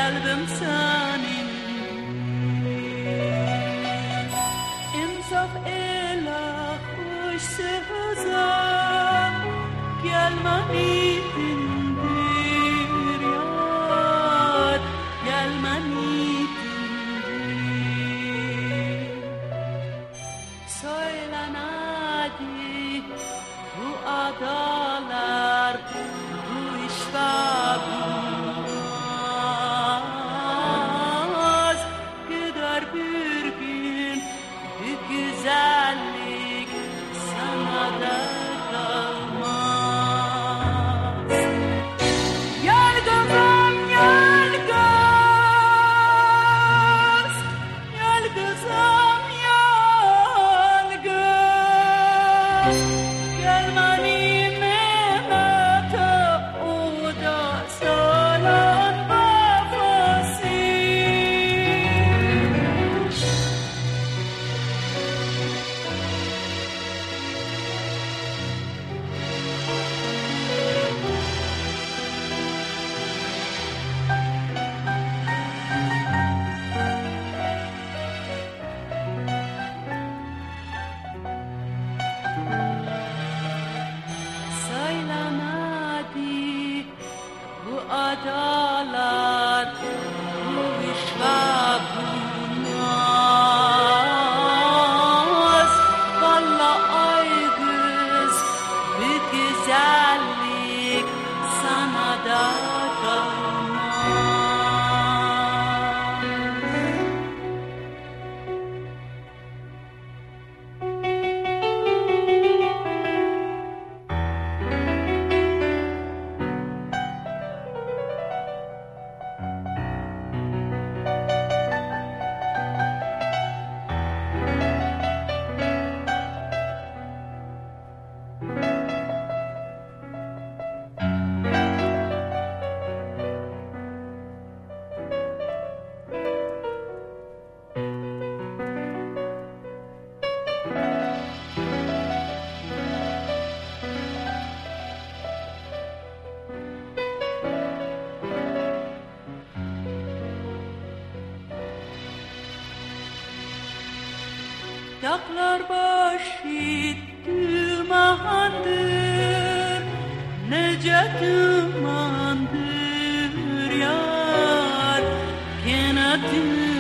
kalbim senin. İnsaf eyle hoş sözler, gelmelidir yar, gelmelidir. Söylen hadi bu adalar, bu işler bulmaz. Gider bir gün bu güzellik sana da kalmaz. Gel kızım gel kız, gel kızım gel kız. Gelmeni Mehmet'e o da salan babası. Söylen hadi bu adalar, bu işler bulmaz. Vallahi ay kız, bu güzellik sana da kalmaz. Dağlar başı dumandır, nece dumandır yar, gene